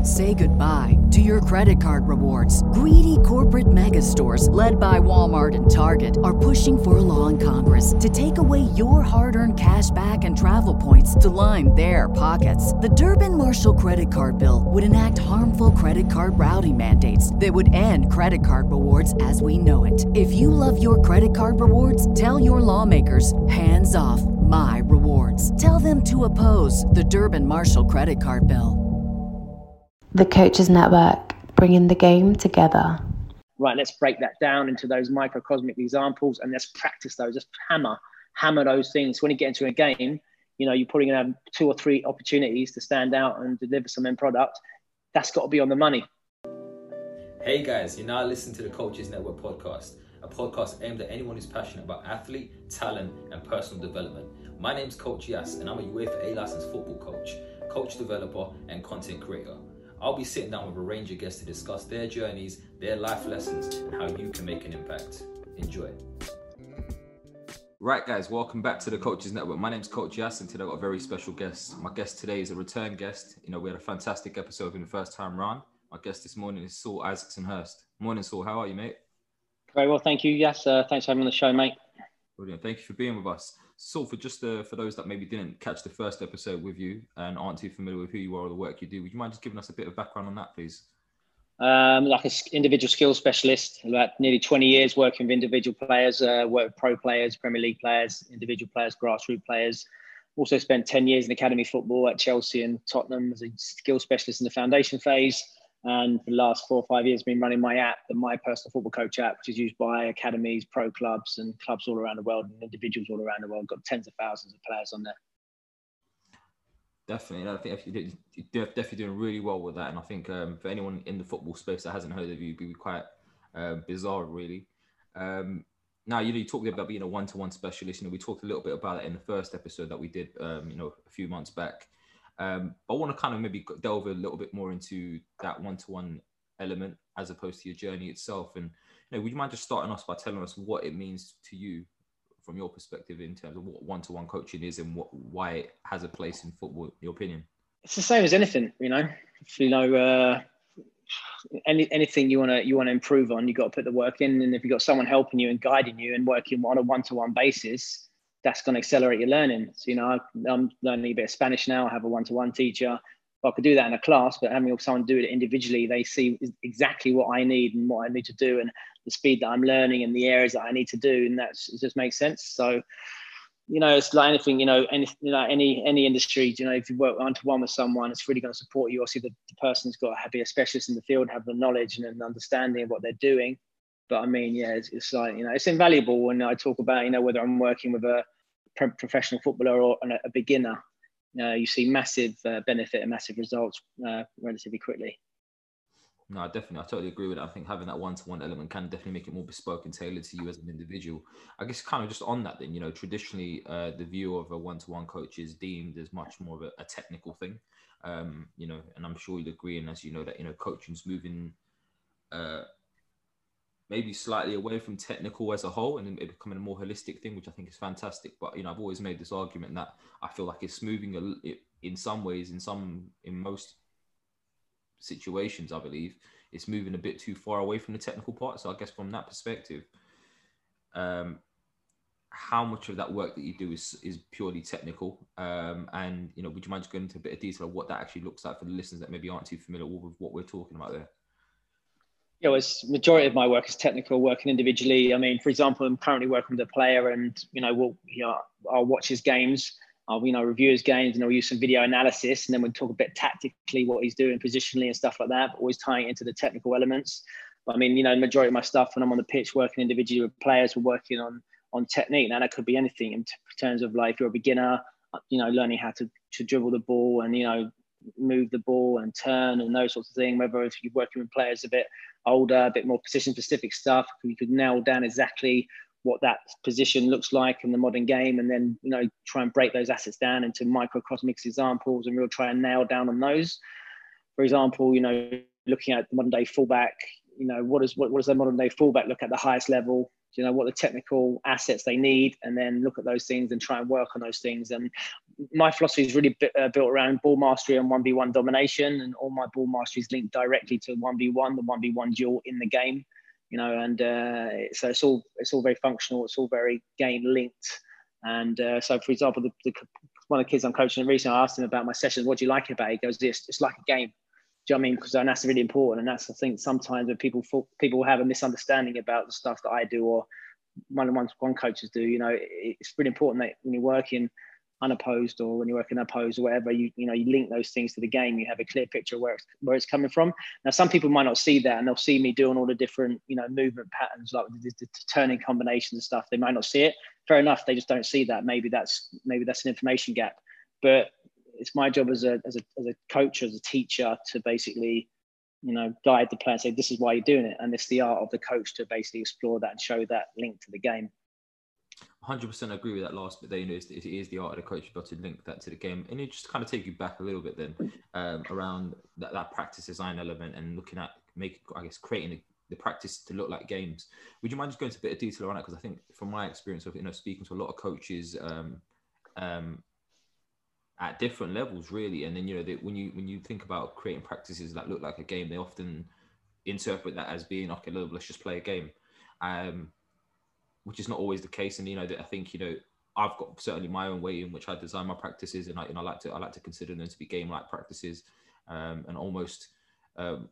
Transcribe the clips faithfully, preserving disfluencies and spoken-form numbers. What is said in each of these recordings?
Say goodbye to your credit card rewards. Greedy corporate mega stores, led by Walmart and Target, are pushing for a law in Congress to take away your hard-earned cash back and travel points to line their pockets. The Durbin-Marshall credit card bill would enact harmful credit card routing mandates that would end credit card rewards as we know it. If you love your credit card rewards, tell your lawmakers, hands off my rewards. Tell them to oppose the Durbin-Marshall credit card bill. The Coaches Network, bringing the game together. Right, let's break that down into those microcosmic examples and let's practice those. Just hammer, hammer those things. When you get into a game, you know, you're probably going to have two or three opportunities to stand out and deliver some end product. That's got to be on the money. Hey guys, you're now listening to the Coaches Network podcast, a podcast aimed at anyone who's passionate about athlete, talent, and personal development. My name's Coach Yas, and I'm a UEFA A licensed football coach, coach developer, and content creator. I'll be sitting down with a range of guests to discuss their journeys, their life lessons, and how you can make an impact. Enjoy. Right, guys, welcome back to the Coaches Network. My name's Coach Yas, and today I've got a very special guest. My guest today is a return guest. You know, we had a fantastic episode in the first time round. My guest this morning is Saul Isaacson-Hurst. Morning, Saul. How are you, mate? Very well, thank you. Yes, uh, thanks for having me on the show, mate. Brilliant. Thank you for being with us. Saul, for just uh, for those that maybe didn't catch the first episode with you and aren't too familiar with who you are or the work you do, would you mind just giving us a bit of background on that, please? Um, like an individual skills specialist, about nearly twenty years working with individual players, uh, work with pro players, Premier League players, individual players, grassroots players. Also spent ten years in academy football at Chelsea and Tottenham as a skills specialist in the foundation phase. And for the last four or five years, been running my app, the My Personal Football Coach app, which is used by academies, pro clubs, and clubs all around the world, and individuals all around the world. Got tens of thousands of players on there. Definitely, I think you're definitely doing really well with that. And I think um, for anyone in the football space that hasn't heard of you, it'd be quite uh, bizarre, really. Um, now, you know, you talked about being a one-to-one specialist. You know, we talked a little bit about it in the first episode that we did, um, you know, a few months back. Um, I want to kind of maybe delve a little bit more into that one-to-one element as opposed to your journey itself. And, you know, would you mind just starting us by telling us what it means to you from your perspective in terms of what one-to-one coaching is and what, why it has a place in football, in your opinion? It's the same as anything, you know. If, you know, uh, any anything you want to you want to improve on, you got to put the work in. And if you've got someone helping you and guiding you and working on a one-to-one basis, that's going to accelerate your learning. So, you know, I'm learning a bit of Spanish now. I have a one-to-one teacher. Well, I could do that in a class, but having someone do it individually, they see exactly what I need and what I need to do and the speed that I'm learning and the areas that I need to do. And that just makes sense. So, you know, it's like anything, you know, any, you know, any, any industry, you know, if you work one-to-one with someone, it's really going to support you. Obviously, the, the person's got to be a specialist in the field, have the knowledge and an understanding of what they're doing. But I mean, yeah, it's, it's like, you know, it's invaluable when I talk about, you know, whether I'm working with a professional footballer or a beginner, uh, you see massive uh, benefit and massive results uh, relatively quickly. No, definitely. I totally agree with that. I think having that one-to-one element can definitely make it more bespoke and tailored to you as an individual. I guess kind of just on that then, you know, traditionally uh, the view of a one-to-one coach is deemed as much more of a, a technical thing, um, you know, and I'm sure you'd agree. And as you know that, you know, coaching's moving uh, maybe slightly away from technical as a whole and it becoming a more holistic thing, which I think is fantastic. But, you know, I've always made this argument that I feel like it's moving a, it, in some ways, in some, in most situations, I believe, it's moving a bit too far away from the technical part. So I guess from that perspective, um, how much of that work that you do is, is purely technical? Um, and, you know, would you mind just going into a bit of detail of what that actually looks like for the listeners that maybe aren't too familiar with what we're talking about there? Yeah, well, it's, majority of my work is technical, working individually. I mean, for example, I'm currently working with a player and, you know, we'll, you know, I'll watch his games, I'll, you know, review his games and I'll use some video analysis and then we'll talk a bit tactically what he's doing positionally and stuff like that, but always tying it into the technical elements. But I mean, you know, the majority of my stuff when I'm on the pitch working individually with players, we're working on, on technique. Now that could be anything in t- terms of like if you're a beginner, you know, learning how to, to dribble the ball and, you know, move the ball and turn and those sorts of things. Whether if you're working with players a bit older, a bit more position specific stuff, you could nail down exactly what that position looks like in the modern game and then, you know, try and break those assets down into microcosmic examples and we'll try and nail down on those. For example, you know, looking at the modern day fullback, you know, what is what, what does the modern day fullback look at the highest level? You know, what the technical assets they need, and then look at those things and try and work on those things. And my philosophy is really b- uh, built around ball mastery and one v one domination, and all my ball mastery is linked directly to one v one, the one v one duel in the game, you know, and uh, so it's all it's all very functional, it's all very game linked. And uh, so, for example, the, the, one of the kids I'm coaching recently, I asked him about my sessions, what do you like about it? He goes, this, it's like a game. Do you know what I mean? Because that's really important. And that's, I think, sometimes when people people have a misunderstanding about the stuff that I do or one-on-one one coaches do, you know, it's really important that when you're working unopposed or when you're working opposed or whatever, you you know, you link those things to the game. You have a clear picture of where it's, where it's coming from. Now, some people might not see that, and they'll see me doing all the different, you know, movement patterns, like the, the, the turning combinations and stuff. They might not see it. Fair enough. They just don't see that. Maybe that's maybe that's an information gap. But it's my job as a as a as a coach, as a teacher, to basically, you know, guide the player and say, this is why you're doing it. And it's the art of the coach to basically explore that and show that link to the game. one hundred percent agree with that last bit there. You know, it is the art of the coach, but to link that to the game. And it just kind of take you back a little bit then um, around that, that practice design element and looking at, make, I guess, creating the, the practice to look like games. Would you mind just going into a bit of detail on that? Because I think from my experience of, you know, speaking to a lot of coaches um, um, at different levels, really. And then, you know, they, when you when you think about creating practices that look like a game, they often interpret that as being, okay, look, let's just play a game. Um, which is not always the case. And, you know, I think, you know, I've got certainly my own way in which I design my practices, and I, and I like to, I like to consider them to be game-like practices. Um, and almost, um,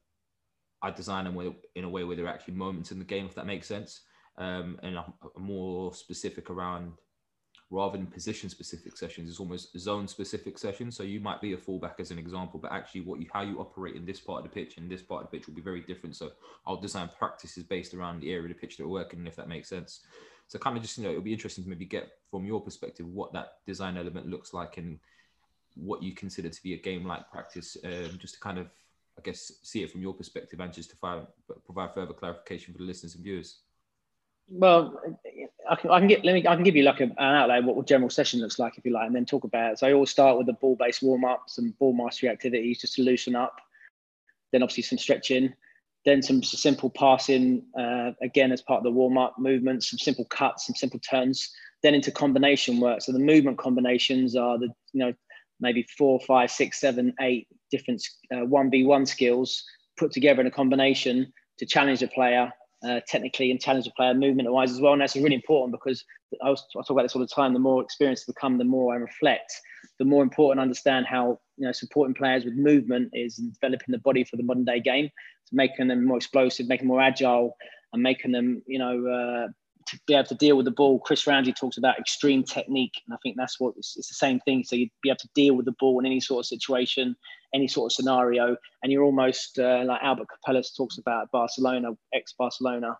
I design them with, in a way where they're actually moments in the game, if that makes sense. Um, and I'm, I'm more specific around, rather than position-specific sessions, it's almost zone-specific sessions. So you might be a fullback as an example, but actually what you, how you operate in this part of the pitch and this part of the pitch will be very different. So I'll design practices based around the area of the pitch that we're working in, if that makes sense. So kind of just, you know, it'll be interesting to maybe get from your perspective what that design element looks like and what you consider to be a game-like practice, um, just to kind of, I guess, see it from your perspective and just to find, provide further clarification for the listeners and viewers. Well, I can, I can get. Let me. I can give you like a, an outlay of what a general session looks like, if you like, and then talk about it. So I always start with the ball-based warm-ups and ball mastery activities just to loosen up. Then obviously some stretching. Then some simple passing, uh, again as part of the warm-up movements. Some simple cuts, some simple turns. Then into combination work. So the movement combinations are the, you know, maybe four, five, six, seven, eight different uh, one v one skills put together in a combination to challenge the player. Uh, technically and challenge the player movement-wise as well. And that's really important because I, was, I talk about this all the time. The more experience I become, the more I reflect, the more important I understand how, you know, supporting players with movement is developing the body for the modern day game, to making them more explosive, making them more agile, and making them, you know, uh, to be able to deal with the ball. Chris Ramsey talks about extreme technique, and I think that's what it's, it's the same thing. So you'd be able to deal with the ball in any sort of situation, any sort of scenario, and you're almost uh, like Albert Capellas talks about Barcelona, ex-Barcelona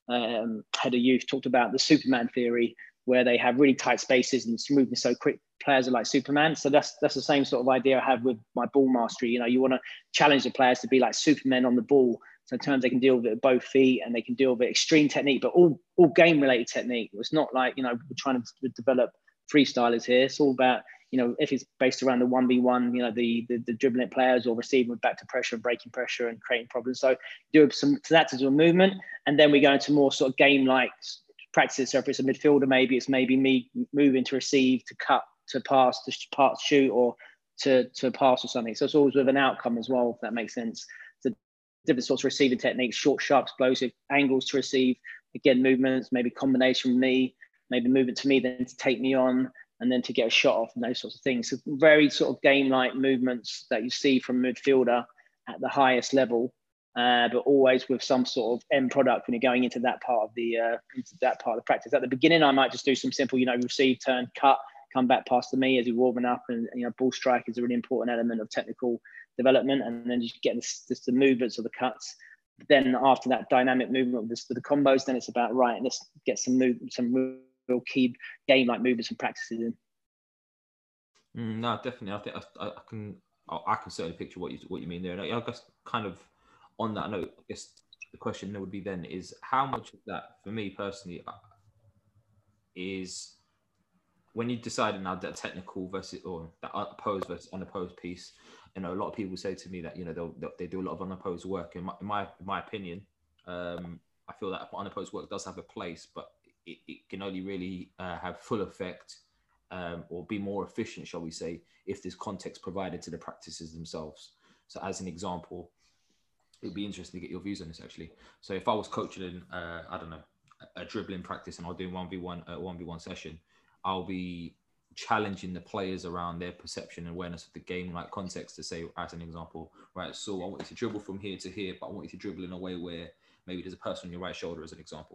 um, head of youth, talked about the Superman theory, where they have really tight spaces and moving so quick. Players are like Superman. So that's that's the same sort of idea I have with my ball mastery. You know, you want to challenge the players to be like Supermen on the ball. So in terms they can deal with it with both feet and they can deal with it extreme technique, but all all game related technique. It's not like, you know, we're trying to develop freestylers here. It's all about, you know, if it's based around the one v one, you know, the, the the dribbling players or receiving with back to pressure and breaking pressure and creating problems. So do some to that to do a movement, and then we go into more sort of game like practices. So if it's a midfielder, maybe it's maybe me moving to receive, to cut, to pass, to pass, shoot, or to to pass or something. So it's always with an outcome as well, if that makes sense. So different sorts of receiving techniques, short, sharp, explosive angles to receive. Again, movements, maybe combination with me, maybe movement to me, then to take me on, and then to get a shot off, and those sorts of things. So very sort of game-like movements that you see from midfielder at the highest level, uh, but always with some sort of end product when you're going into that part of the uh, into that part of the practice. At the beginning, I might just do some simple, you know, receive, turn, cut, come back past to me as you're warming up, and, you know, ball strike is a really important element of technical development, and then you get this, this, the movements of the cuts. Then after that dynamic movement with the, the combos, then it's about, right, let's get some move, some real key game-like movements and practices in. Mm, no, definitely. I think I, I can I can certainly picture what you what you mean there. And I guess kind of on that note, I guess the question would be then is how much of that, for me personally, is when you decided now that technical versus or that opposed versus unopposed piece. You know, a lot of people say to me that, you know, they'll, they'll they do a lot of unopposed work. In my in my, in my opinion, um, I feel that unopposed work does have a place, but it, it can only really uh, have full effect um, or be more efficient, shall we say, if there's context provided to the practices themselves. So as an example, it'd be interesting to get your views on this actually. So if I was coaching in, uh, I don't know, a, a dribbling practice and I'll do one v one, a one v one session, I'll be challenging the players around their perception and awareness of the game, like context, to say, as an example, right, so I want you to dribble from here to here, but I want you to dribble in a way where maybe there's a person on your right shoulder, as an example.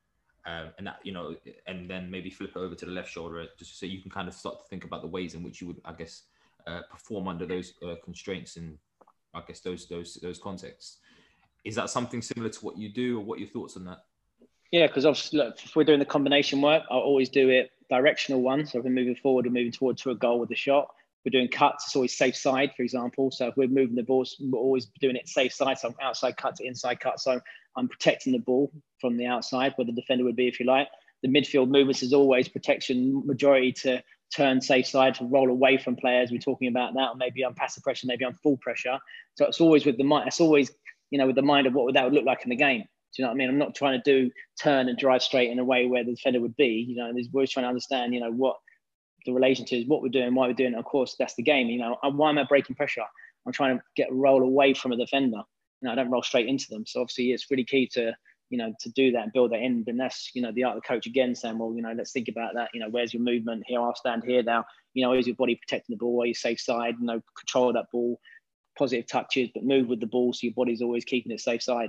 Um, and that, you know, and then maybe flip it over to the left shoulder, just so you can kind of start to think about the ways in which you would, I guess, uh, perform under those uh, constraints and, I guess, those those those contexts. Is that something similar to what you do, or what are your thoughts on that? Yeah, because obviously, look, if we're doing the combination work, I'll always do it directional one. So if we're moving forward, we're moving toward to a goal with the shot. If we're doing cuts, it's always safe side, for example. So if we're moving the ball, we're always doing it safe side. So outside cut to inside cut. So I'm protecting the ball from the outside, where the defender would be, if you like. The midfield movements is always protection, majority to turn safe side, to roll away from players. We're talking about that. Or maybe I'm passive pressure, maybe I'm full pressure. So it's always with the mind. It's always, you know, with the mind of what that would look like in the game. Do you know what I mean? I'm not trying to do turn and drive straight in a way where the defender would be. You know, we're always trying to understand, you know, what the relation to is, what we're doing, why we're doing it. Of course, that's the game. You know, why am I breaking pressure? I'm trying to get a roll away from a defender. You know, I don't roll straight into them. So obviously, it's really key to, you know, to do that and build that in. And that's, you know, the art of the coach again saying, well, you know, let's think about that. You know, where's your movement? Here, I'll stand here now. You know, is your body protecting the ball? Are you safe side? You know, control that ball, positive touches, but move with the ball so your body's always keeping it safe side.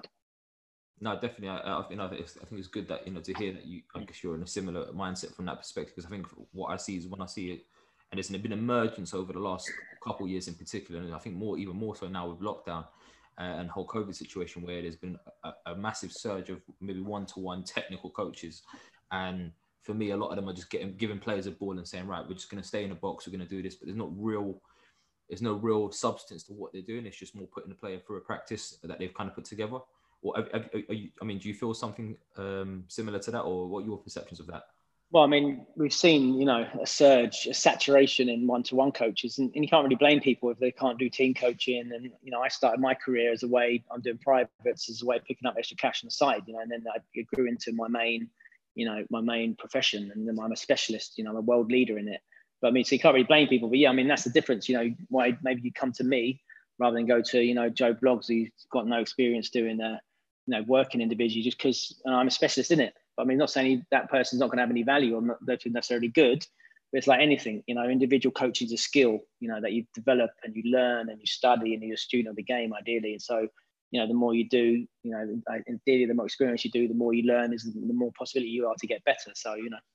No, definitely. I, I, you know, I think it's good that, you know, to hear that you, I guess you're in a similar mindset from that perspective, because I think what I see is when I see it, and it's been emergence over the last couple of years in particular, and I think more, even more so now with lockdown uh, and whole COVID situation, where there's been a, a massive surge of maybe one-to-one technical coaches. And for me, a lot of them are just getting giving players a ball and saying, right, we're just going to stay in the box, we're going to do this, but there's not real, there's no real substance to what they're doing. It's just more putting the player through a practice that they've kind of put together. Or are, are, are you, I mean, do you feel something um, similar to that, or what are your perceptions of that? Well, I mean, we've seen, you know, a surge, a saturation in one-to-one coaches, and, and you can't really blame people if they can't do team coaching. And, you know, I started my career as a way, I'm doing privates as a way of picking up extra cash on the side, you know, and then I grew into my main, you know, my main profession, and then I'm a specialist, you know, I'm a world leader in it. But I mean, so you can't really blame people, but yeah, I mean, that's the difference, you know, why maybe you come to me rather than go to, you know, Joe Bloggs, who's got no experience doing that. You know, working individually, just because I'm a specialist in it. But I mean, not saying that person's not going to have any value or not necessarily good, but it's like anything, you know, individual coaching is a skill, you know, that you develop and you learn and you study, and you're a student of the game, ideally. And so, you know, the more you do, you know, ideally, the more experience you do, the more you learn, is the more possibility you are to get better. So, you know.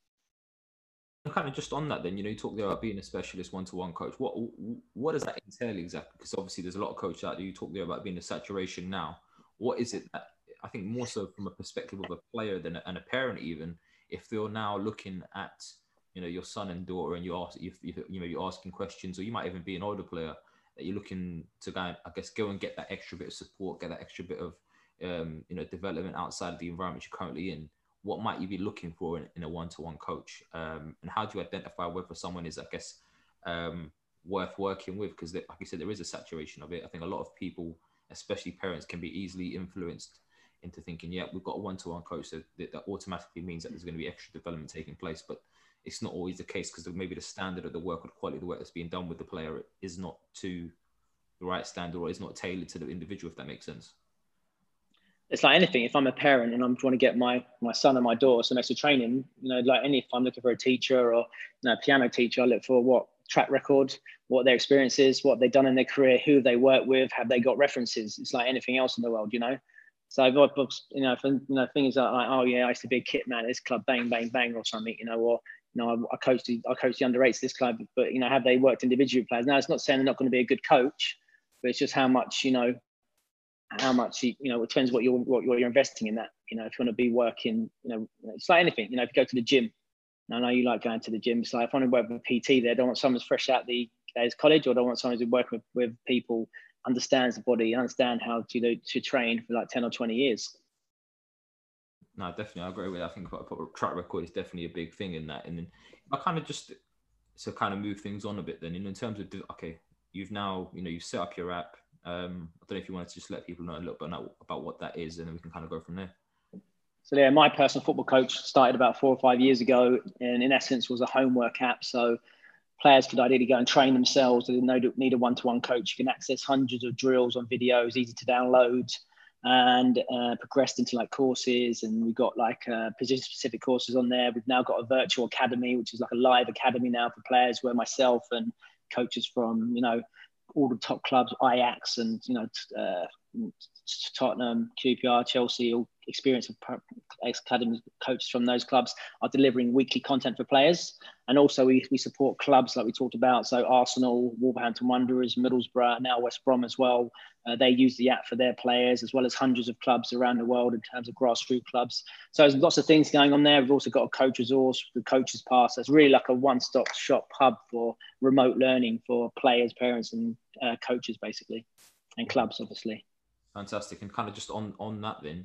Kind of just on that, then, you know, you talk there about being a specialist one-to-one coach. What what does that entail exactly? Because obviously, there's a lot of coaches out there. You talk there about being a saturation now. What is it that, I think more so from a perspective of a player than a, and a parent, even if they're now looking at, you know, your son and daughter, and you ask, if you, you know, you're asking questions, or you might even be an older player that you're looking to go, I guess, go and get that extra bit of support, get that extra bit of, um, you know, development outside of the environment you're currently in. What might you be looking for in, in a one-to-one coach? Um, and how do you identify whether someone is, I guess, um, worth working with? Because like you said, there is a saturation of it. I think a lot of people, especially parents, can be easily influenced into thinking, yeah, we've got a one-to-one coach, so that, that automatically means that there's going to be extra development taking place. But it's not always the case, because maybe the standard of the work or the quality of the work that's being done with the player is not to the right standard, or is not tailored to the individual, if that makes sense. It's like anything. If I'm a parent and I'm trying to get my my son and my daughter some extra training, you know, like any, if I'm looking for a teacher or, you know, a piano teacher, I look for what track record, what their experience is, what they've done in their career, who they work with, have they got references? It's like anything else in the world, you know. So I've got, you know, you know, things like, oh yeah, I used to be a kit man at this club, bang, bang, bang, or something, you know, or, you know, I, I coached the, I coached the under eights this club, but, you know, have they worked individual players? Now, it's not saying they're not going to be a good coach, but it's just how much, you know, how much, you know, it depends what you're, what, what you're investing in that. You know, if you want to be working, you know, it's like anything, you know, if you go to the gym, I know you like going to the gym. It's like, if I want to work with a P T there, I don't want someone who's fresh out the his college, or I don't want someone who's working with, with people, understands the body, understand how to, you know, to train for like ten or twenty years. No, definitely, I agree with that. I think track record is definitely a big thing in that. And then I kind of just to kind of move things on a bit then, in terms of, okay, you've now, you know, you've set up your app. Um, I don't know if you wanted to just let people know a little bit about what that is, and then we can kind of go from there. So yeah, my personal football coach started about four or five years ago, and in essence was a homework app. So players could ideally go and train themselves. They didn't need a one-to-one coach. You can access hundreds of drills on videos, easy to download, and uh, progressed into like courses. And we've got like uh, position-specific courses on there. We've now got a virtual academy, which is like a live academy now for players, where myself and coaches from, you know, all the top clubs, Ajax and, you know, uh, Tottenham, Q P R, Chelsea, all experienced academy coaches from those clubs are delivering weekly content for players. And also we, we support clubs like we talked about. So Arsenal, Wolverhampton Wanderers, Middlesbrough, now West Brom as well. Uh, they use the app for their players, as well as hundreds of clubs around the world in terms of grassroots clubs. So there's lots of things going on there. We've also got a coach resource, the coaches pass. So it's really like a one-stop shop hub for remote learning for players, parents and uh, coaches basically, and clubs obviously. Fantastic. And kind of just on, on that then,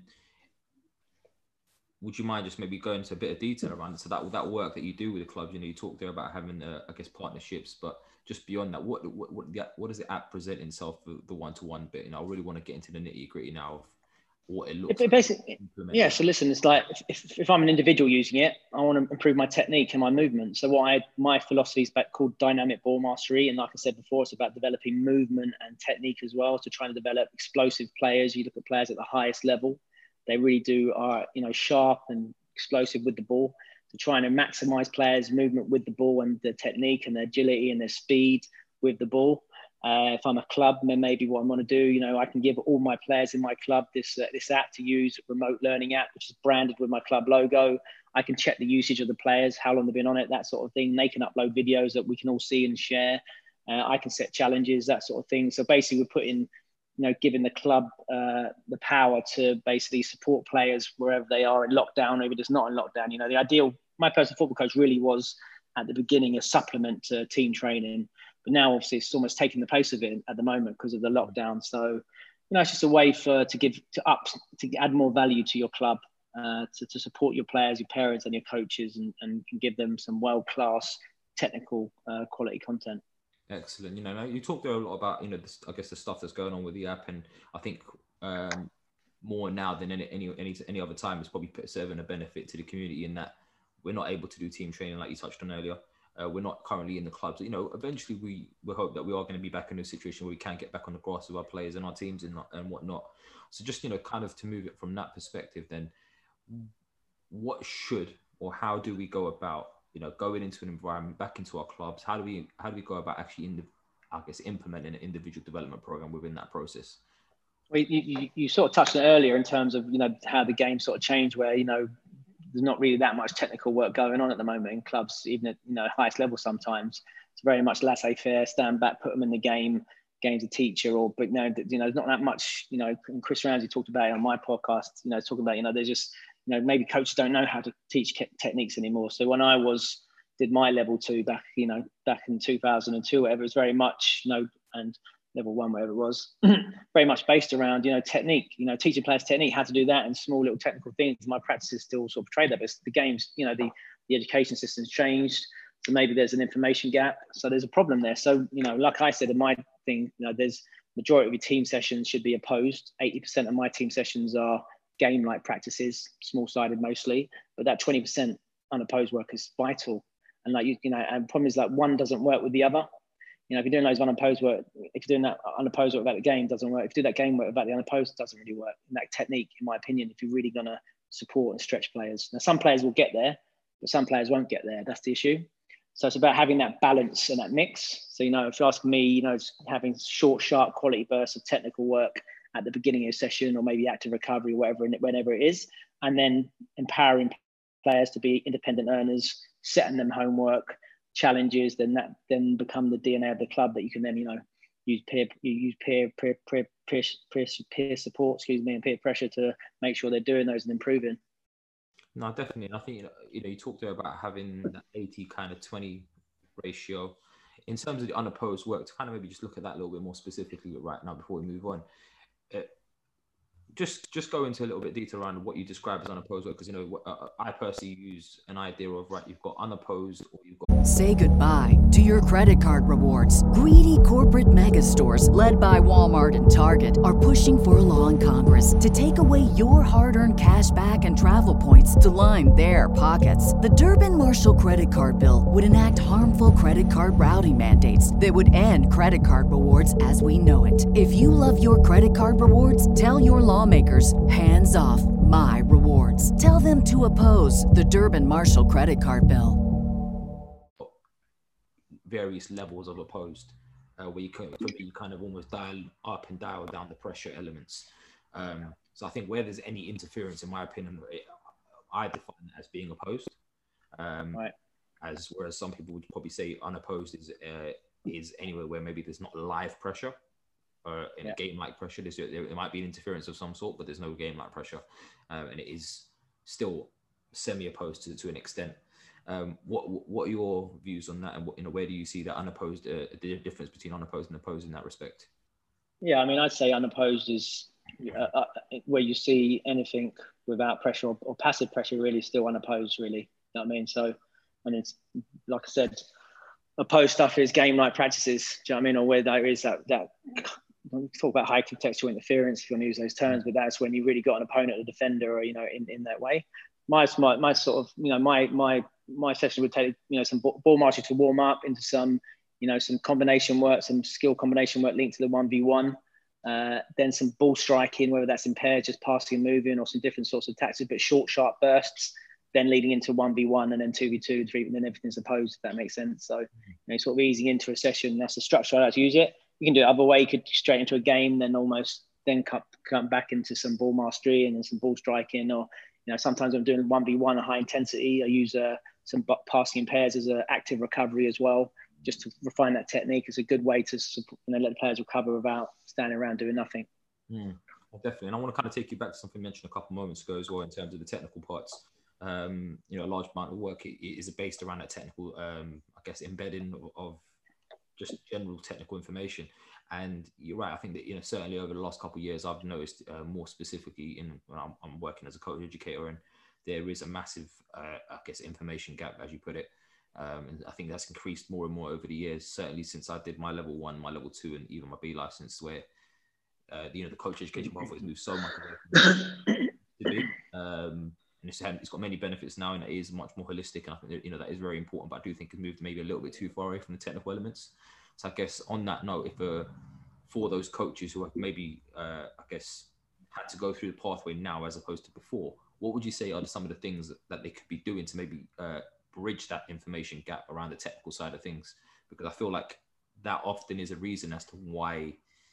would you mind just maybe going into a bit of detail around it? So that that work that you do with the clubs, you know, you talked there about having, uh, I guess, partnerships, but just beyond that, what what what, the, what does the app present itself, the, the one-to-one bit? You know, I really want to get into the nitty-gritty now of what it looks it, like. Basically, yeah, so listen, it's like if, if I'm an individual using it, I want to improve my technique and my movement. So what I, my philosophy is about called dynamic ball mastery. And like I said before, it's about developing movement and technique as well. So trying to develop explosive players. You look at players at the highest level. They really do are, you know, sharp and explosive with the ball. So trying to maximize players' movement with the ball and their technique and their agility and their speed with the ball. Uh, if I'm a club, then maybe what I want to do, you know, I can give all my players in my club this uh, this app to use, remote learning app, which is branded with my club logo. I can check the usage of the players, how long they've been on it, that sort of thing. They can upload videos that we can all see and share. Uh, I can set challenges, that sort of thing. So basically we're putting, you know, giving the club uh, the power to basically support players wherever they are in lockdown, or if it's not in lockdown. You know, the ideal, my personal football coach really was at the beginning a supplement to team training. But now, obviously, it's almost taking the place of it at the moment because of the lockdown. So, you know, it's just a way for to give to up to add more value to your club, uh, to, to support your players, your parents, and your coaches, and, and can give them some world-class technical uh, quality content. Excellent. You know, you talked there a lot about, you know, this, I guess the stuff that's going on with the app, and I think um, more now than any any any any other time, it's probably serving a benefit to the community in that we're not able to do team training like you touched on earlier. Uh, we're not currently in the clubs. You know, eventually we, we hope that we are going to be back in a situation where we can get back on the grass with our players and our teams and, and whatnot. So just, you know, kind of to move it from that perspective, then what should or how do we go about, you know, going into an environment, back into our clubs? How do we how do we go about actually, in the, I guess, implementing an individual development program within that process? Well, you, you, you sort of touched on it earlier in terms of, you know, how the game sort of changed where, you know, there's not really that much technical work going on at the moment in clubs, even at, you know, highest level sometimes. It's very much laissez-faire, stand back, put them in the game, game's a teacher, or, but, you know, you know, there's not that much, you know, and Chris Ramsey talked about it on my podcast, you know, talking about, you know, there's just, you know, maybe coaches don't know how to teach techniques anymore. So when I was, did my level two back, you know, back in two thousand two, whatever, it was very much, you know, and level one, whatever it was, very much based around, you know, technique, you know, teaching players technique, how to do that and small little technical things. My practices still sort of portray that, but the games, you know, the, the education system's changed. So maybe there's an information gap. So there's a problem there. So, you know, like I said, in my thing, you know, there's majority of your team sessions should be opposed. eighty percent of my team sessions are game-like practices, small-sided mostly, but that twenty percent unopposed work is vital. And like, you, you know, and the problem is like one doesn't work with the other. You know, if you're doing those unopposed work, if you're doing that unopposed work about the game, doesn't work. If you do that game work about the unopposed, it doesn't really work. And that technique, in my opinion, if you're really going to support and stretch players. Now, some players will get there, but some players won't get there. That's the issue. So it's about having that balance and that mix. So, you know, if you ask me, you know, it's having short, sharp, quality bursts of technical work at the beginning of a session, or maybe active recovery, whatever, whenever it is, and then empowering players to be independent earners, setting them homework, challenges, then that then become the D N A of the club that you can then, you know, use peer you use peer peer peer peer peer, peer support, excuse me, and peer pressure to make sure they're doing those and improving. No, definitely. I think, you know, you know, you talked there about having that eighty kind of twenty ratio in terms of the unopposed work. To kind of maybe just look at that a little bit more specifically right now before we move on. Uh, just just go into a little bit detail around what you describe as unopposed work, because you know uh, I personally use an idea of, right, you've got unopposed or you've got. Say goodbye to your credit card rewards. Greedy corporate mega stores, led by Walmart and Target, are pushing for a law in Congress to take away your hard-earned cash back and travel points to line their pockets. The Durbin-Marshall credit card bill would enact harmful credit card routing mandates that would end credit card rewards as we know it. If you love your credit card rewards, tell your lawmakers, hands off my rewards. Tell them to oppose the Durbin-Marshall credit card bill. Various levels of opposed, uh, where you can, for me, you kind of almost dial up and dial down the pressure elements. Um, so I think where there's any interference, in my opinion, it, I define it as being opposed. Um, right. As whereas some people would probably say unopposed is uh, is anywhere where maybe there's not live pressure. Uh, in yeah. a game-like pressure, there's, there, there might be an interference of some sort, but there's no game-like pressure, um, and it is still semi-opposed to, to an extent. Um, what what are your views on that, and what, you know, where do you see that unopposed, uh, the difference between unopposed and opposed in that respect? Yeah, I mean, I'd say unopposed is uh, uh, where you see anything without pressure or, or passive pressure, really, still unopposed, really. You know what I mean? So, and it's like I said, opposed stuff is game-like practices. Do you know what I mean? Or where there is that that. Talk about high contextual interference, if you want to use those terms, but that's when you really got an opponent, a defender, or, you know, in, in that way. My, my my sort of, you know, my my my session would take, you know, some ball marching to warm up into some, you know, some combination work, some skill combination work linked to the one v one, uh, then some ball striking, whether that's in pairs, just passing and moving, or some different sorts of tactics, but short, sharp bursts, then leading into one v one, and then two v two, three, and then everything's opposed, if that makes sense. So, you know, sort of easing into a session. That's the structure I like to use it. You can do it other way. You could straight into a game, then almost then come, come back into some ball mastery and then some ball striking. Or, you know, sometimes I'm doing one v one, high intensity. I use uh, some passing in pairs as an active recovery as well, just to refine that technique. It's a good way to, you know, let the players recover without standing around doing nothing. Mm, definitely. And I want to kind of take you back to something mentioned a couple of moments ago as well, in terms of the technical parts. Um, you know, a large amount of work is based around that technical, um, I guess, embedding of, of just general technical information. And you're right. I think that, you know, certainly over the last couple of years, I've noticed uh, more specifically in when I'm, I'm working as a coach educator, and there is a massive, uh, I guess, information gap, as you put it. Um, and I think that's increased more and more over the years, certainly since I did my level one, my level two, and even my B license, where, uh, you know, the coach education pathway has moved so much away to do. Um, and it's, had, it's got many benefits now, and it is much more holistic. And I think that, you know, that is very important, but I do think it's moved maybe a little bit too far away from the technical elements. So I guess on that note, if uh, for those coaches who have maybe, uh, I guess, had to go through the pathway now as opposed to before, what would you say are some of the things that, that they could be doing to maybe uh, bridge that information gap around the technical side of things? Because I feel like that often is a reason as to why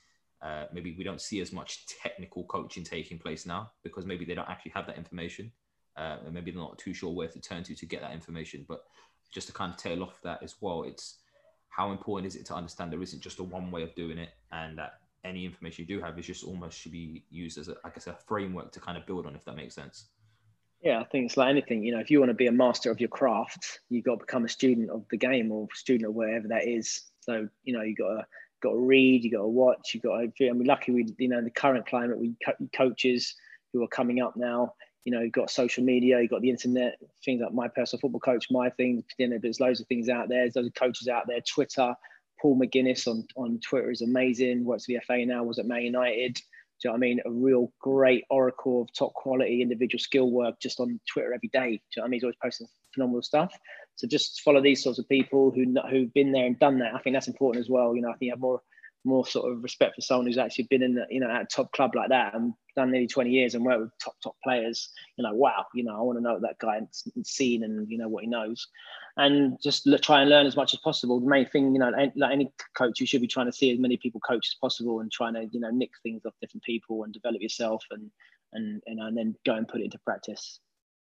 uh, maybe we don't see as much technical coaching taking place now, because maybe they don't actually have that information. Uh, and maybe they're not too sure where to turn to to get that information. But just to kind of tail off that as well, it's how important is it to understand there isn't just a one way of doing it, and that any information you do have is just almost should be used as a, I guess, a framework to kind of build on, if that makes sense. Yeah, I think it's like anything, you know, if you want to be a master of your craft, you've got to become a student of the game, or student of wherever that is. So, you know, you got to got to read, you got to watch, you got to, and we're lucky we, you know, in the current climate, we co- coaches who are coming up now, you know, you've got social media, you've got the internet, things like My Personal Football Coach, my thing, you know, there's loads of things out there. There's loads of coaches out there. Twitter, Paul McGuinness on, on Twitter is amazing. Works at the F A now, was at Man United. Do you know what I mean? A real great oracle of top quality individual skill work just on Twitter every day. Do you know what I mean? He's always posting phenomenal stuff. So just follow these sorts of people who, who've been there and done that. I think that's important as well. You know, I think you have more more sort of respect for someone who's actually been in the, you know, at a top club like that and done nearly twenty years and worked with top, top players. You know, wow, you know, I want to know what that guy has seen and, you know, what he knows. And just look, try and learn as much as possible. The main thing, you know, like any coach, you should be trying to see as many people coach as possible and trying to, you know, nick things off different people and develop yourself and, and, and, and then go and put it into practice.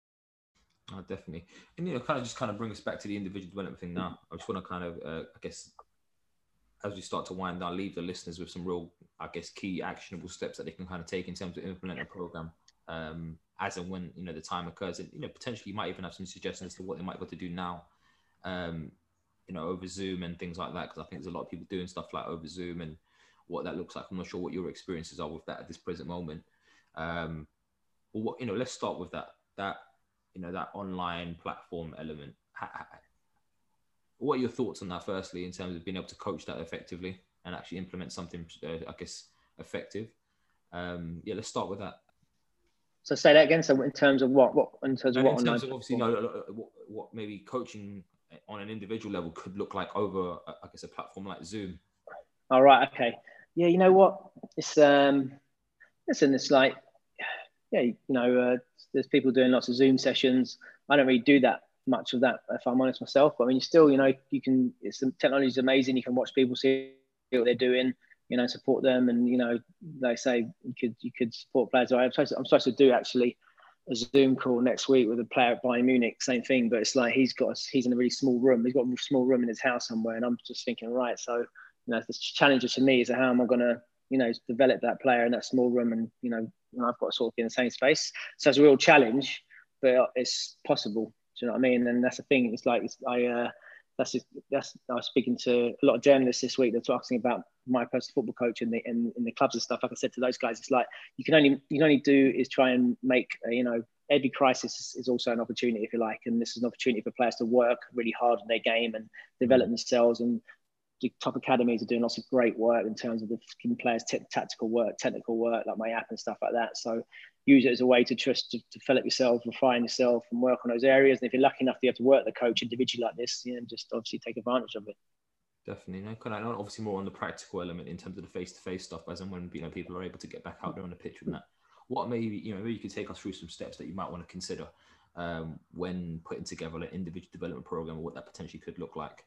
Oh, definitely. And, you know, kind of just kind of bring us back to the individual development thing now. I just want to kind of, uh, I guess, as we start to wind down, leave the listeners with some real, I guess, key actionable steps that they can kind of take in terms of implementing a program um, as and when, you know, the time occurs. And, you know, potentially you might even have some suggestions as to what they might be able to do now, um, you know, over Zoom and things like that. Because I think there's a lot of people doing stuff like over Zoom and what that looks like. I'm not sure what your experiences are with that at this present moment. Um, well, what, you know, let's start with that that you know that online platform element. Ha- ha- What are your thoughts on that? Firstly, in terms of being able to coach that effectively and actually implement something, uh, I guess, effective. Um, yeah, let's start with that. So say that again. So in terms of what? What in terms of And what in terms online of obviously, you know, what, what maybe coaching on an individual level could look like over, I guess, a platform like Zoom. All right. Okay. Yeah. You know what? It's um. Listen, it's like, yeah, you know, uh, there's people doing lots of Zoom sessions. I don't really do that much of that, if I'm honest myself. But I mean, still, you know, you can. It's the technology is amazing. You can watch people, see what they're doing, you know, support them, and you know, they say you could you could support players. I'm supposed to, I'm supposed to do actually a Zoom call next week with a player at Bayern Munich, same thing. But it's like he's got he's in a really small room. He's got a small room in his house somewhere, and I'm just thinking, right, so you know, the challenge to me is how am I going to you know develop that player in that small room, and you know, you know I've got to sort of be in the same space. So it's a real challenge, but it's possible. Do you know what I mean? And that's the thing. It's like it's, I. Uh, That's just, that's. I was speaking to a lot of journalists this week. They're talking about my personal football coach in the in, in the clubs and stuff. Like I said to those guys, it's like you can only you can only do is try and make uh, you know every crisis is, is also an opportunity, if you like, and this is an opportunity for players to work really hard on their game and develop themselves. And the top academies are doing lots of great work in terms of the giving players t- tactical work, technical work, like my app and stuff like that. So use it as a way to trust to, to develop yourself, refine yourself, and work on those areas. And if you're lucky enough to be able to work the coach individually like this, you know, just obviously take advantage of it. Definitely, no, kind of obviously more on the practical element in terms of the face-to-face stuff, as and when you know people are able to get back out there on the pitch with that. What maybe you know maybe you could take us through some steps that you might want to consider um, when putting together an individual development program, or what that potentially could look like.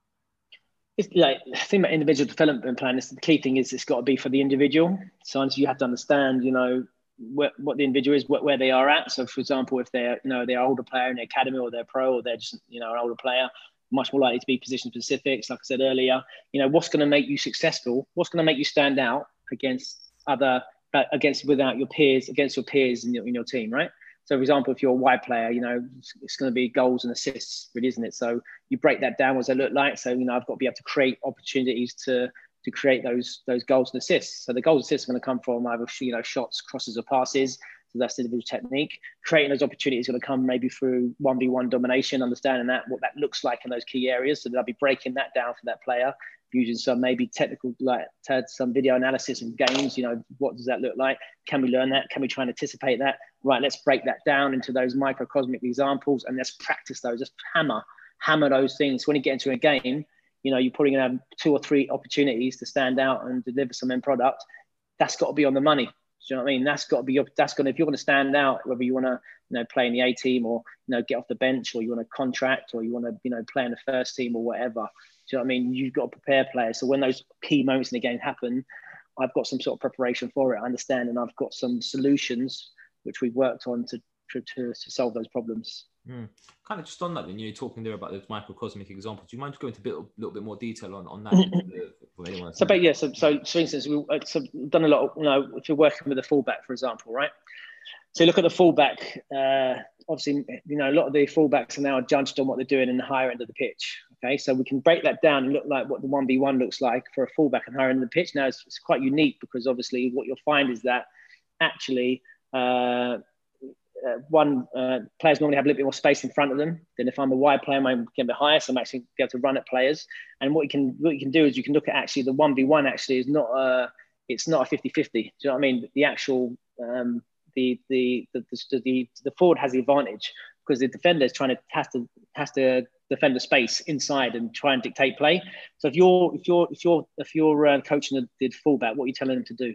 It's like the thing about individual development plan is the key thing is it's got to be for the individual. So you have to understand, you know, what, what the individual is, what, where they are at. So for example, if they're, you know, they're an older player in the academy, or they're pro, or they're just, you know, an older player, much more likely to be position specific. Like I said earlier, you know, what's going to make you successful? What's going to make you stand out against other, uh, against without your peers, against your peers in your, in your team, right? So, for example, if you're a wide player, you know, it's going to be goals and assists, really, isn't it? So you break that down, what does it look like? So, you know, I've got to be able to create opportunities to to create those those goals and assists. So the goals and assists are going to come from either, you know, shots, crosses, or passes. So that's the individual technique. Creating those opportunities is going to come maybe through one v one domination, understanding that, what that looks like in those key areas. So that I'll be breaking that down for that player, using some maybe technical, like some video analysis and games. You know, what does that look like? Can we learn that? Can we try and anticipate that? Right, let's break that down into those microcosmic examples and let's practice those. Just hammer, hammer those things. When you get into a game, you know, you're probably going to have two or three opportunities to stand out and deliver some end product. That's got to be on the money. Do you know what I mean? That's got to be your, that's going to, if you're going to stand out, whether you want to, you know, play in the A team, or, you know, get off the bench, or you want to contract, or you want to, you know, play in the first team or whatever. Do you know what I mean? You've got to prepare players. So when those key moments in the game happen, I've got some sort of preparation for it. I understand. And I've got some solutions which we've worked on to, to, to, to solve those problems. Mm. Kind of just on that, then you're talking there about those microcosmic examples. Do you mind just going into a bit, little bit more detail on, on that? for anyone so, but yeah, so, so, so for instance, we've so done a lot of, you know, if you're working with a fullback, for example, right? So look at the fullback. Uh, obviously, you know, a lot of the fullbacks are now judged on what they're doing in the higher end of the pitch. Okay, so we can break that down and look like what the one v one looks like for a fullback and higher end of the pitch. Now, it's, it's quite unique because obviously what you'll find is that actually, uh, Uh, one, uh, players normally have a little bit more space in front of them. Then if I'm a wide player, I'm get a bit higher, so I'm actually be able to run at players. And what you can what you can do is you can look at actually the one v one actually is not a, it's not a fifty-fifty. Do you know what I mean? The actual, um, the, the, the, the, the, the forward has the advantage because the defender is trying to, has to, has to defend the space inside and try and dictate play. So if you're, if you're, if you're, if you're uh, coaching the, the fullback, what are you telling them to do?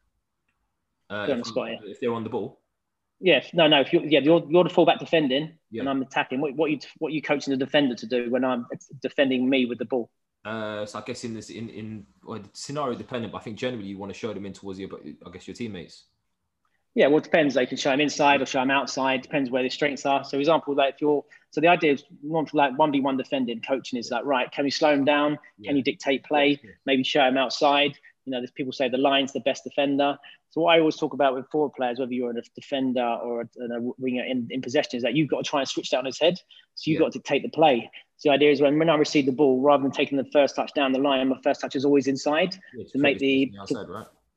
Uh, if, if they're on the ball? Yeah, no, no. If you're, yeah, you're you're the fullback defending, yeah. and I'm attacking. What what you what you coaching the defender to do when I'm defending me with the ball? Uh, so I guess in this in in well, scenario dependent, but I think generally you want to show them in towards your, I guess your teammates. Yeah, well, it depends. They can show them inside or show them outside. Depends where their strengths are. So, for example, like if you're so the idea is like one v one defending coaching is like right. Can we slow them down? Yeah. Can you dictate play? Yeah. Maybe show them outside. You know, there's people say the line's the best defender. So what I always talk about with forward players, whether you're a defender or a, a winger in, in possession, is that you've got to try and switch that on his head. So you've yeah. got to dictate the play. So the idea is when, when I receive the ball, rather than taking the first touch down the line, my first touch is always inside yeah, to make the, the outside, to, right?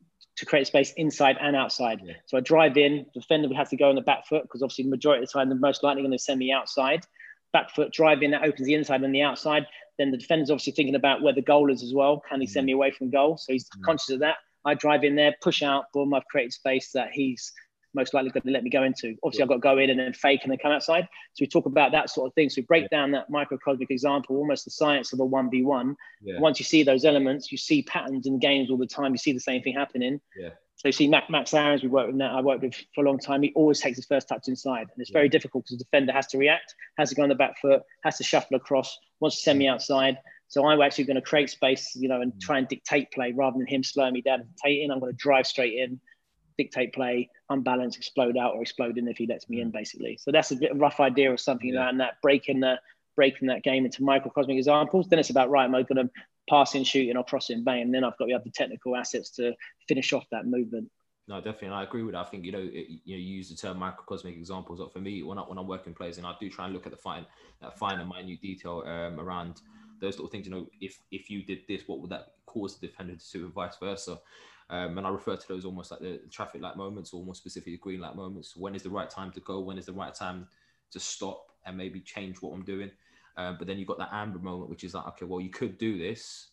to create space inside and outside. Yeah. So I drive in, the defender would have to go on the back foot because obviously the majority of the time they're most likely going to send me outside. Back foot, drive in, that opens the inside and the outside. Then the defender's obviously thinking about where the goal is as well. Can he send me away from goal? So he's mm. conscious of that. I drive in there, push out, boom, I've created space that he's most likely going to let me go into. Obviously, yeah. I've got to go in and then fake and then come outside. So we talk about that sort of thing. So we break yeah. down that microcosmic example, almost the science of a one v one. Yeah. Once you see those elements, you see patterns in games all the time. You see the same thing happening. Yeah. So you see Max, Max Aarons, we worked with that. I worked with for a long time. He always takes his first touch inside. And it's yeah. very difficult because the defender has to react, has to go on the back foot, has to shuffle across, wants to send me outside. So I'm actually going to create space, you know, and try and dictate play rather than him slowing me down and dictating. I'm going to drive straight in, dictate play, unbalance, explode out or explode in if he lets me in, basically. So that's a bit of a rough idea of something yeah. around that, breaking the breaking that game into microcosmic examples. Then it's about, right, am I going to pass in, shoot in or cross in, bang? And then I've got to have the technical assets to finish off that movement. No, definitely. And I agree with that. I think, you know, it, you know, you use the term microcosmic examples. But for me, when, I, when I'm working players, and I do try and look at the fine, that fine and minute detail um, around those little things, you know, if if you did this, what would that cause the defender to do and vice versa? Um, and I refer to those almost like the traffic light moments, or more specifically green light moments. When is the right time to go? When is the right time to stop and maybe change what I'm doing? Um, but then you've got that amber moment, which is like, okay, well, you could do this,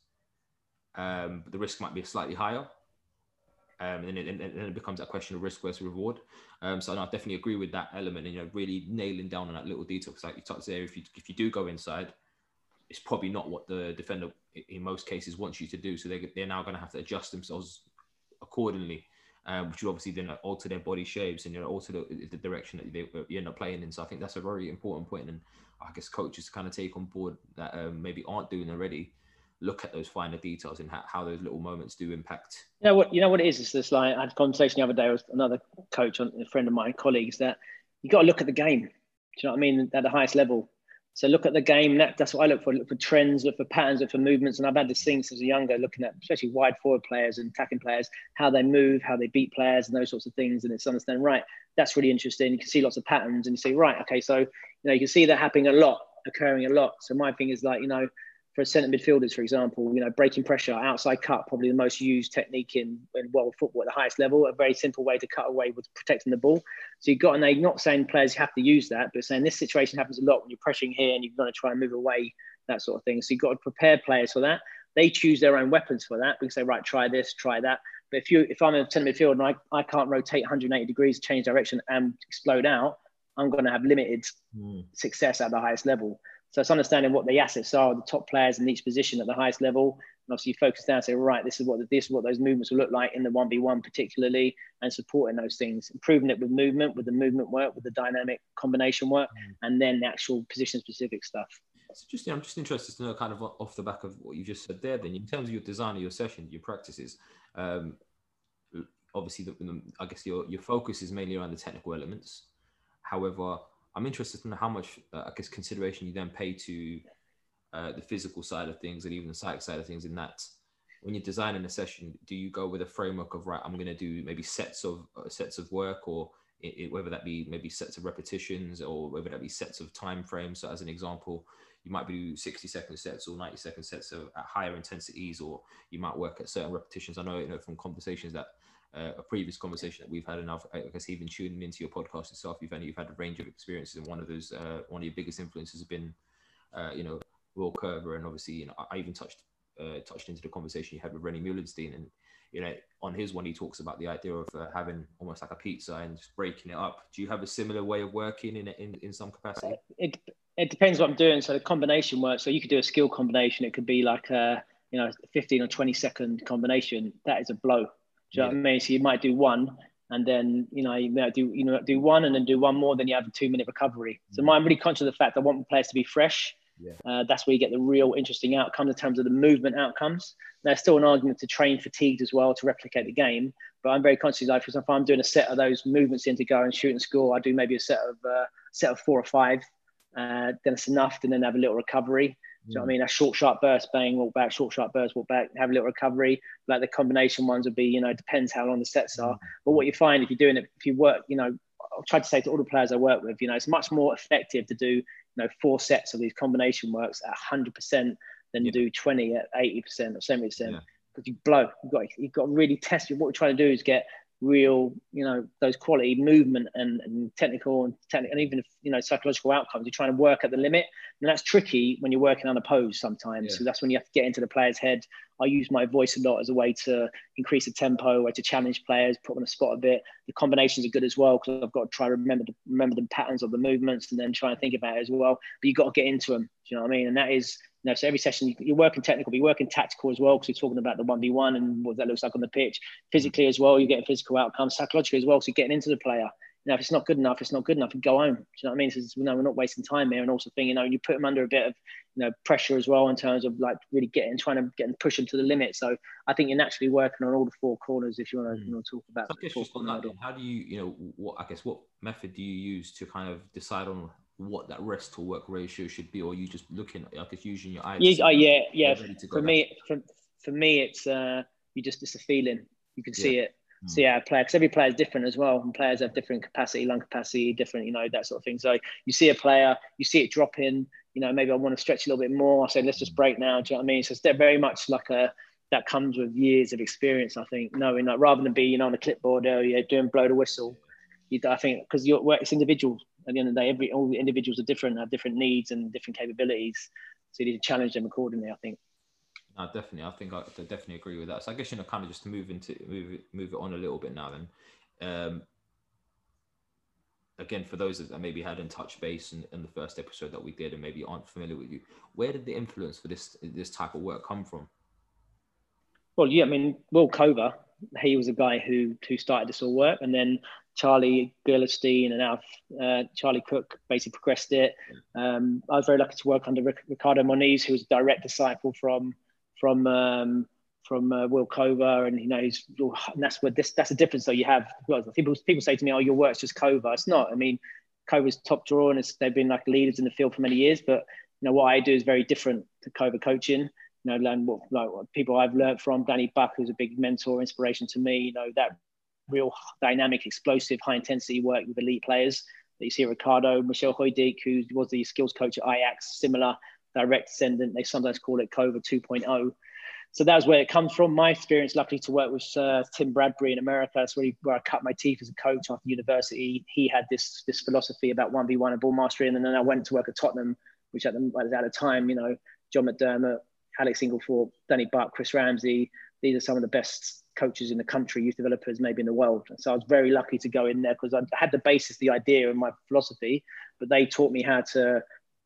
um, but the risk might be slightly higher. Um, and, it, and it becomes that question of risk versus reward. Um, so I definitely agree with that element, and, you know, really nailing down on that little detail. Because like you touched there, if you if you do go inside, it's probably not what the defender in most cases wants you to do. So they they're now going to have to adjust themselves accordingly, um, which will obviously then alter their body shapes and, you know, alter the, the direction that they you end up playing in. So I think that's a very important point, and I guess coaches kind of take on board that um, maybe aren't doing already. Look at those finer details and how, how those little moments do impact. You know what? You know what it is. It's this, like, I had a conversation the other day with another coach, a friend of mine, colleagues, that you got to look at the game. Do you know what I mean? At the highest level. So look at the game. That, that's what I look for. Look for trends, look for patterns, look for movements. And I've had this thing since a younger, looking at especially wide forward players and attacking players, how they move, how they beat players, and those sorts of things. And it's understanding, right, that's really interesting. You can see lots of patterns, and you say, right, okay, so, you know, you can see that happening a lot, occurring a lot. So my thing is, like, you know, for centre midfielders, for example, you know, breaking pressure, outside cut, probably the most used technique in, in world football at the highest level. A very simple way to cut away with protecting the ball. So you've got, and they're not saying players have to use that, but saying this situation happens a lot when you're pressing here and you've got to try and move away, that sort of thing. So you've got to prepare players for that. They choose their own weapons for that. We can say, right, try this, try that. But if you, if I'm in centre midfield and I, I can't rotate one hundred eighty degrees, change direction and explode out, I'm going to have limited mm. success at the highest level. So it's understanding what the assets are, the top players in each position at the highest level. And obviously you focus down and say, right, this is what this is what those movements will look like in the one v one particularly, and supporting those things, improving it with movement, with the movement work, with the dynamic combination work, mm. and then the actual position-specific stuff. It's just, I'm just interested to know, kind of off the back of what you just said there, then, in terms of your design of your session, your practices, um, obviously, the, the, I guess your, your focus is mainly around the technical elements. However, I'm interested in how much, uh, I guess, consideration you then pay to uh, the physical side of things and even the psych side of things. In that, when you're designing a session, do you go with a framework of, right, I'm going to do maybe sets of uh, sets of work, or it, it, whether that be maybe sets of repetitions, or whether that be sets of time frames? So as an example, you might do sixty second sets or ninety second sets of, at higher intensities, or you might work at certain repetitions. I know, you know, from conversations that Uh, a previous conversation that we've had, and I've, I guess even tuning into your podcast itself, you've only, you've had a range of experiences, and one of those, uh, one of your biggest influences has been, uh, you know, Will Kerber, and obviously, you know, I, I even touched uh, touched into the conversation you had with Rennie Mullenstein, and, you know, on his one, he talks about the idea of uh, having almost like a pizza and just breaking it up. Do you have a similar way of working in in, in some capacity? It it depends what I'm doing. So the combination work. So you could do a skill combination. It could be like a, you know, fifteen or twenty second combination. That is a blow. Do you know what I mean? So you might do one, and then, you know, you might do, you know, do one and then do one more, then you have a two minute recovery. So I'm really conscious of the fact I want players to be fresh. Yeah. Uh, that's where you get the real interesting outcomes in terms of the movement outcomes. There's still an argument to train fatigued as well to replicate the game, but I'm very conscious, like, for example, if I'm doing a set of those movements in to go and shoot and score, I do maybe a set of uh, set of four or five, uh, then it's enough, and then have a little recovery. Do you know what I mean? A short, sharp burst, bang, walk back, short, sharp burst, walk back, have a little recovery. Like the combination ones would be, you know, it depends how long the sets are. But what you find if you're doing it, if you work, you know, I'll try to say to all the players I work with, you know, it's much more effective to do, you know, four sets of these combination works at one hundred percent than yeah. do twenty at eighty percent or seventy percent. Yeah. because you blow. You've got you've got to really test. What we're trying to do is get real, you know, those quality movement and, and technical and technical and even, you know, psychological outcomes. You're trying to work at the limit, and that's tricky when you're working unopposed sometimes. Yeah. So that's when you have to get into the player's head. I use my voice a lot as a way to increase the tempo, way to challenge players, put them on the spot a bit. The combinations are good as well, because I've got to try to remember the, remember the patterns of the movements and then try and think about it as well. But you've got to get into them. Do you know what I mean? And that is, you know, so every session you're working technical, but you're working tactical as well, because you're talking about the one v one and what that looks like on the pitch. Physically as well, you're getting physical outcomes. Psychologically as well, so you're getting into the player. You know, if it's not good enough, it's not good enough. You go home. Do you know what I mean? So, you know, we're not wasting time here. And also, thing, you know, you put them under a bit of, you know, pressure as well in terms of like really getting, trying to get and push them to the limit. So I think you're naturally working on all the four corners. If you want to, mm. you know, talk about. So I guess just on that, how do you, you know, what I guess what method do you use to kind of decide on what that rest to work ratio should be, or you just looking, I guess, using your eyes? Yeah, uh, yeah, yeah. For me, for, for me, it's uh, you just it's a feeling. You can see yeah. it. See how a player, because every player is different as well, and players have different capacity, lung capacity, different, you know, that sort of thing. So you see a player, you see it drop in, you know, maybe I want to stretch a little bit more. I say, let's just break now. Do you know what I mean? So it's very much like a, that comes with years of experience, I think, knowing that rather than be, you know, on a clipboard or you're doing blow the whistle, you, I think, because you're, it's individual at the end of the day. Every, all the individuals are different, have different needs and different capabilities. So you need to challenge them accordingly, I think. No, definitely. I think I definitely agree with that. So I guess, you know, kind of just to move into move it, move it on a little bit now. Then, um, again, for those that maybe hadn't touched base in, in the first episode that we did and maybe aren't familiar with you, where did the influence for this this type of work come from? Well, yeah, I mean, Will Cover, he was a guy who who started this all work, and then Charlie Gerlestein and now uh, Charlie Cook basically progressed it. Um, I was very lucky to work under Ric- Ricardo Moniz, who was a direct disciple from. from um, from uh, Will Cover, and you know, he's, and that's what this that's the difference though you have. Well, people people say to me, "Oh, your work's just Cover." It's not. I mean, Cover's top drawer, and it's, they've been like leaders in the field for many years. But you know, what I do is very different to Cover coaching. You know, learn what like what people I've learned from Danny Buck, who's a big mentor, inspiration to me. You know, that real dynamic, explosive, high intensity work with elite players that you see at Ricardo. Michel Hoydiek, who was the skills coach at Ajax, similar. Direct descendant, they sometimes call it Cover two point oh. So that's where it comes from. My experience, luckily to work with uh, Tim Bradbury in America, that's where, he, where I cut my teeth as a coach after university. He had this this philosophy about one v one and ball mastery, and then I went to work at Tottenham, which at the, at the time, you know, John McDermott, Alex Inglethorpe, Danny Buck, Chris Ramsey, these are some of the best coaches in the country, youth developers maybe in the world. And so I was very lucky to go in there because I had the basis, the idea and my philosophy, but they taught me how to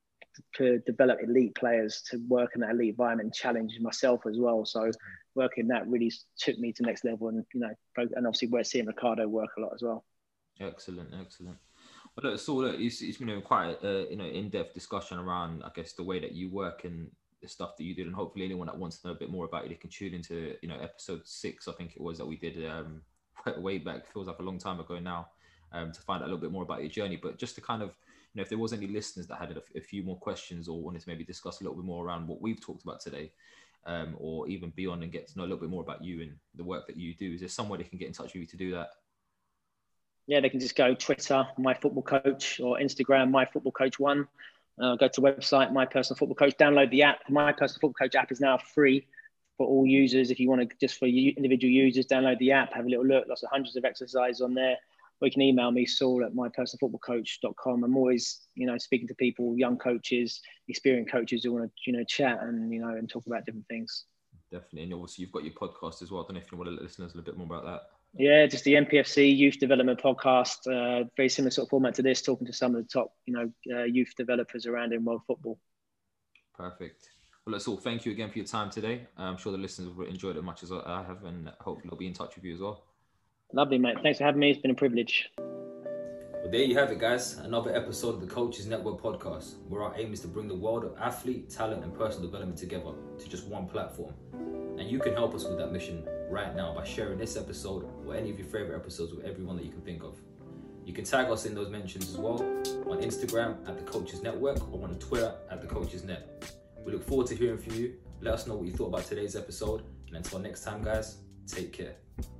to develop elite players to work in that elite environment and challenge myself as well. So working that really took me to the next level, and you know, and obviously we're seeing Ricardo work a lot as well. Excellent, excellent. Well, look, so look, it's, it's been a quite a, you know, in-depth discussion around, I guess, the way that you work and the stuff that you did, and hopefully anyone that wants to know a bit more about you, they can tune into, you know, episode six, I think it was, that we did um, way back, feels like a long time ago now, um, to find out a little bit more about your journey. But just to kind of, you know, if there was any listeners that had a, a few more questions or wanted to maybe discuss a little bit more around what we've talked about today, um, or even beyond and get to know a little bit more about you and the work that you do, is there somewhere they can get in touch with you to do that? Yeah, they can just go Twitter, My Football Coach, or Instagram, My Football Coach One. Uh, go to the website, My Personal Football Coach. Download the app. My Personal Football Coach app is now free for all users. If you want to, just for individual users, download the app, have a little look. Lots of hundreds of exercises on there. Or you can email me, Saul at my personal football coach dot com. I'm always, you know, speaking to people, young coaches, experienced coaches who want to, you know, chat and, you know, and talk about different things. Definitely. And also you've got your podcast as well. I don't know if you want to let listeners a little bit more about that. Yeah, just the M P F C Youth Development Podcast. Uh, very similar sort of format to this, talking to some of the top, you know, uh, youth developers around in world football. Perfect. Well, that's all. Thank you again for your time today. I'm sure the listeners will enjoy it as much as I have, and hopefully they'll be in touch with you as well. Lovely, mate. Thanks for having me. It's been a privilege. Well, there you have it, guys. Another episode of the Coaches Network podcast, where our aim is to bring the world of athlete, talent, and personal development together to just one platform. And you can help us with that mission right now by sharing this episode or any of your favorite episodes with everyone that you can think of. You can tag us in those mentions as well on Instagram at the Coaches Network or on Twitter at the Coaches Net. We look forward to hearing from you. Let us know what you thought about today's episode. And until next time, guys, take care.